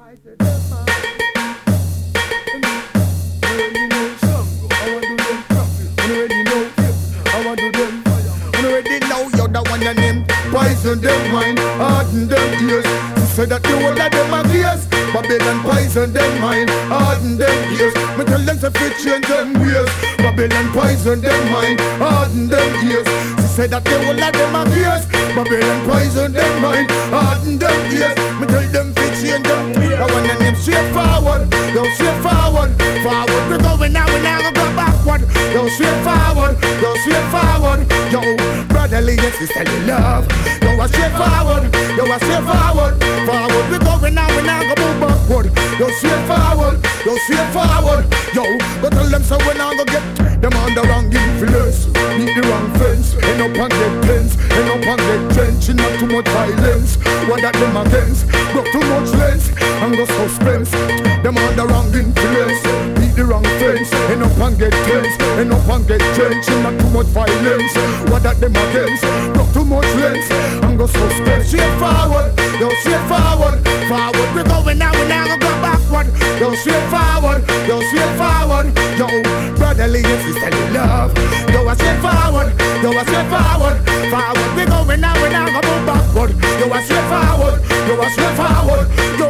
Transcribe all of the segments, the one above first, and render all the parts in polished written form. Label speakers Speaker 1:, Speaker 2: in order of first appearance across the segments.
Speaker 1: Poison them mind, harden them ears. Say that the whole of them are gears. Babylon poison them mind, harden them ears. Me tell them to fit change them ways. Babylon poison them mind, harden them ears. Say that the whole of them are gears. Babylon poison them mind, harden them ears. Me tell them to change them ways. I want them straight forward, yo straight forward. Forward we going now, we now go backward. Yo straight forward, yo straight forward. Yo brotherly and sisterly love. Yo a straight forward, yo a straight forward. Forward we going now, we now go move backward. Yo straight forward, yo straight forward. Yo, go tell them so we now go get them on the wrong influence. Need the wrong fence, end up on get pens, end up on get trench. Not too much violence, what that them against. Broke too much lens, and go suspense. Them on the wrong influence, need the wrong fence, end up on get tense, end up on get trench. Not too much violence, what that them against. Broke too much lens, and go suspense. Straight forward, yo straight forward. Forward we going now, we now go backward. Yo straight forward, yo straight forward. Yo brotherly and sisterly love. Yo a straight forward, yo a straight forward. Forward we going now, we now go move backward. Yo a straight forward, yo a straight forward. Yo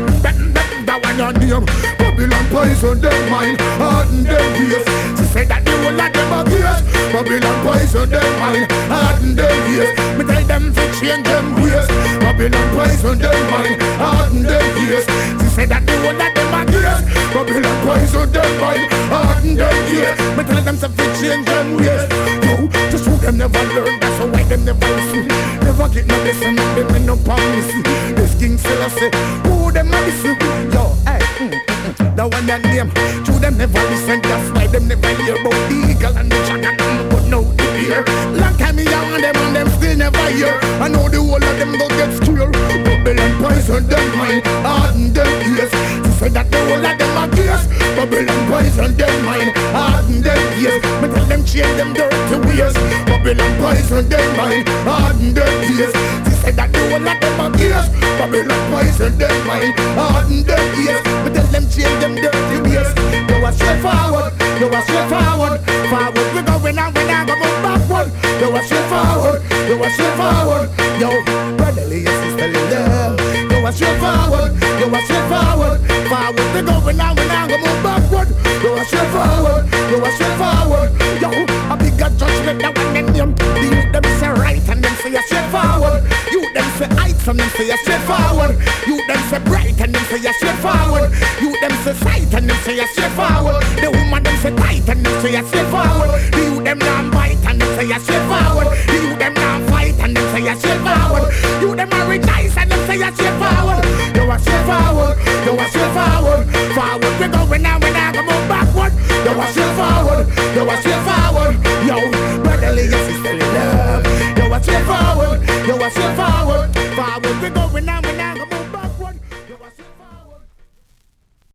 Speaker 1: that one your name. Babylon poison them mind, harden them ears. She said that they will let them appears. Babylon poison them mind, harden them ears. Me tell them to change them ways. Babylon poison them mind, harden them ears. She said that they will let them appears. Babylon poison them mind, harden them ears. Me tell them to change them ways. Yo, just who them never learn, that's why them never listen. Never get no lesson, them in no promise. This king still I say, who them not listen? Yo, hey, the one that name, to them never listen. That's why them never hear about the eagle and the dragon. But now they hear. Long time me young and them still never hear. I know the whole of them go get scared. Babylon poison them mind, harden them ears. She said that the whole of them are gears. Babylon poison them mind, harden them ears. Me tell them change them dirty ways. Babylon poison them mind, harden them ears. She said that the whole of them are gears. Babylon poison them mind, harden them ears. Me tell them change them dirty ways. Yo a straight forward, yo a straight forward. Forward we going now, we now go move backward. Yo a straight forward, yo a straight forward. Yo brotherly and sisterly love. Yo a straight forward, yo a straight forward. Forward we going now, we now go move backward. Yo a straight forward, yo a straight forward. Yo a bigger judgment that one them name. The youth them say right and them say a straight forward. You them say height and them say a straight forward. You them say bright and them say a straight forward. You them say sight and them say a straight forward. The woman them say tight and them say a straight forward. The youth them non bite and them say a straight forward. The youth them non fight and them say a straight forward. You them are rejoice and them say a straight forward. Yo a straight forward, yo a straight forward. Forward we going now, we now go move backward. Yo a straight forward, yo a straight forward. Yo brotherly and sisterly love. Yo a straight forward, yo a straight forward. Forward we going